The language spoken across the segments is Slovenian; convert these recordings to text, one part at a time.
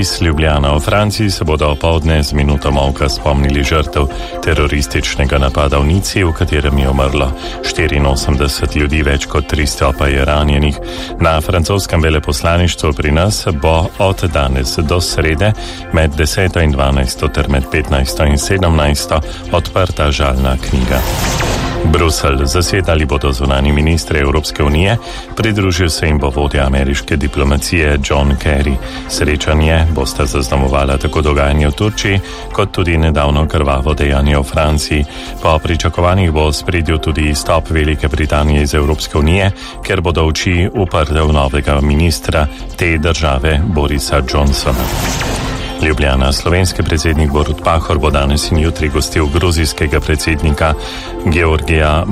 Iz Ljubljana v Franciji se bodo opoldne z minuto molka spomnili žrtev terorističnega napada v Nici, v katerem je umrlo 84 ljudi, več kot 300 pa je ranjenih. Na francoskem veleposlaništvu pri nas bo od danes do srede med 10. in 12. ter med 15. in 17. odprta žalna knjiga. Bruselj. Zasedali bodo zunanji ministri Evropske unije, pridružil se jim bo vodja ameriške diplomacije John Kerry. Srečanje bosta zaznamovala tako dogajanje v Turčiji, kot tudi nedavno krvavo dejanje v Franciji. Po pričakovanjih bo v ospredju tudi izstop Velike Britanije iz Evropske unije, ker bodo oči uprte v novega ministra te države Borisa Johnsona. Ljubljana. Slovenski predsednik Borut Pahor bo danes in jutri gostil gruzijskega predsednika Georgija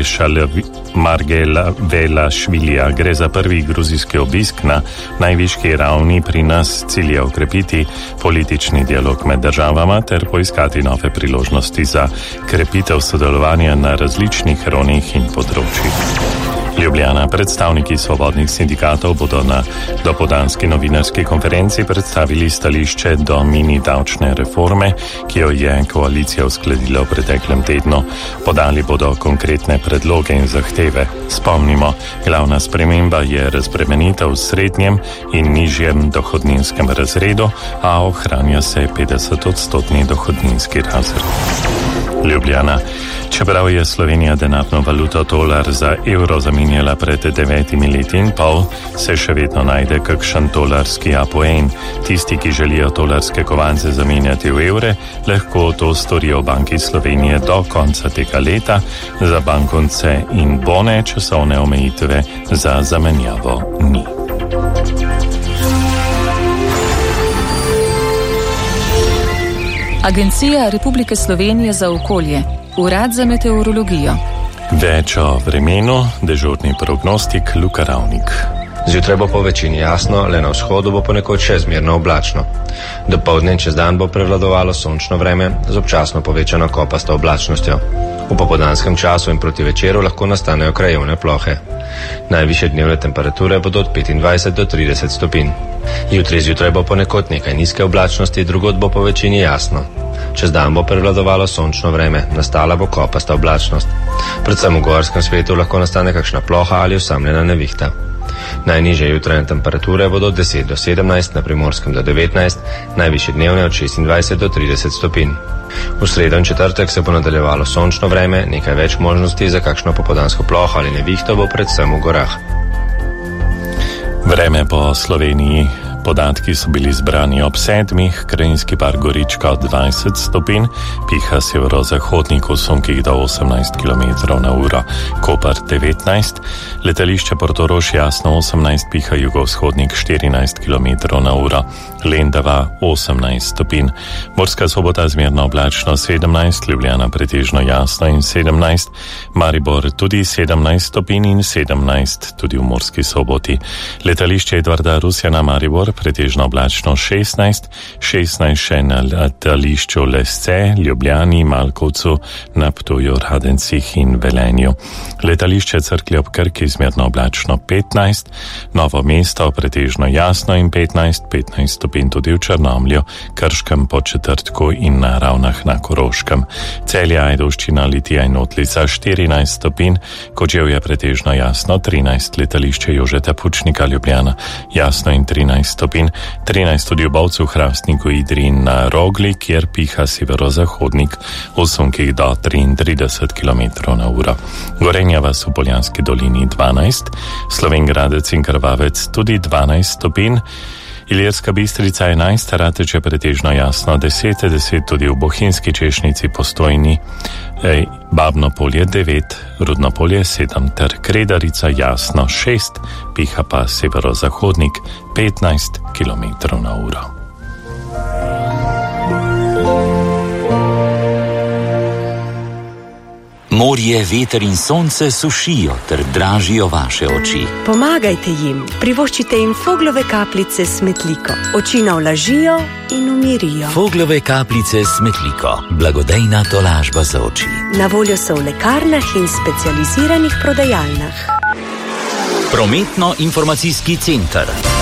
Margvelašvilija. Gre za prvi gruzijski obisk na najvišji ravni pri nas. Cilj je okrepiti politični dialog med državama ter poiskati nove priložnosti za krepitev sodelovanja na različnih ravneh in področjih. Ljubljana. Predstavniki svobodnih sindikatov bodo na dopoldanski novinarski konferenci predstavili stališče do mini davčne reforme, ki jo je koalicija uskladila v preteklem tednu. Podali bodo konkretne predloge in zahteve. Spomnimo, glavna sprememba je razbremenitev v srednjem in nižjem dohodninskem razredu, a ohranja se 50-odstotni dohodninski razred. Ljubljana. Čeprav je Slovenija denarno valuto tolar za evro zamenjala pred 9 leti in pol, se še vedno najde kakšen tolarski apoen. Tisti, ki želijo tolarske kovance zamenjati v evre, lahko to storijo v Banki Slovenije do konca tega leta. Za bankovce in bone časovne omejitve za zamenjavo ni. Agencija Republike Slovenije za okolje, Urad za meteorologijo. Več o vremenu, dežurni prognostik Luka Ravnik. Zjutraj bo po večini jasno, le na vzhodu bo ponekod še zmerno oblačno. Dopoldne čez dan bo prevladovalo sončno vreme z občasno povečano kopasto oblačnostjo. V popoldanskem času in proti večeru lahko nastanejo krajevne plohe. Najvišje dnevne temperature bodo od 25 do 30 stopinj. Jutri zjutraj bo ponekod nekaj nizke oblačnosti, drugod bo po večini jasno. Čez dan bo prevladovalo sončno vreme, nastala bo kopasta oblačnost. Predvsem v gorskem svetu lahko nastane kakšna ploha ali osamljena nevihta. Najnižje jutranje temperature bodo od 10 do 17, na Primorskem do 19, najvišje dnevne od 26 do 30 stopinj. V sredo in četrtek se bo nadaljevalo sončno vreme, nekaj več možnosti za kakšno popoldansko ploho ali nevihto bo predvsem v gorah. Vreme po Sloveniji. Podatki so bili zbrani ob 7, Krajinski park Gorička od 20 stopinj, piha severozahodnik v sunkih do 18 km/h, Koper 19, letališče Portorož jasno 18, piha jugovzhodnik 14 km/h, Lendava 18 stopinj, Murska Sobota zmerno oblačno 17, Ljubljana pretežno jasno in 17, Maribor tudi 17 stopinj in 17 tudi v Murski Soboti, letališče Edvarda Rusjana Maribor pretežno oblačno 16, 16 še na letališču Lesce, Ljubljani, Malkovcu, na Ptuju, Radencih in Velenju. Letališče Cerklje ob Krki zmerno oblačno 15, Novo mesto pretežno jasno in 15, 15 stopinj tudi v Črnomlju, Krškem, Podčetrtku in na Ravnah na Koroškem. Celje, Ajdovščina, Litija in Otlica 14 stopinj, Kočevje pretežno jasno 13, letališče Jožeta Pučnika, Ljubljana jasno in 13 stopinj, 13 tudi v Bovcu, Hrastniku, Idri in na Rogli, kjer piha severozahodnik v sunkih do 33 km/h. Gorenja vas v Poljanski dolini 12, Slovenj Gradec in Krvavec tudi 12 stopinj, Ilirska Bistrica 11, Rateče pretežno jasno 10, 10 tudi v Bohinjski Češnici, Postojni, Babno Polje 9, Rudno Polje 7 ter Kredarica jasno 6, piha pa severozahodnik 15 km/h. Morje, veter in sonce sušijo ter dražijo vaše oči. Pomagajte jim, privoščite jim Foglove kapljice s Metliko. Oči navlažijo in umirijo. Foglove kapljice s Metliko, blagodejna tolažba za oči. Na voljo so v lekarnah in specializiranih prodajalnah. Prometno-informacijski center.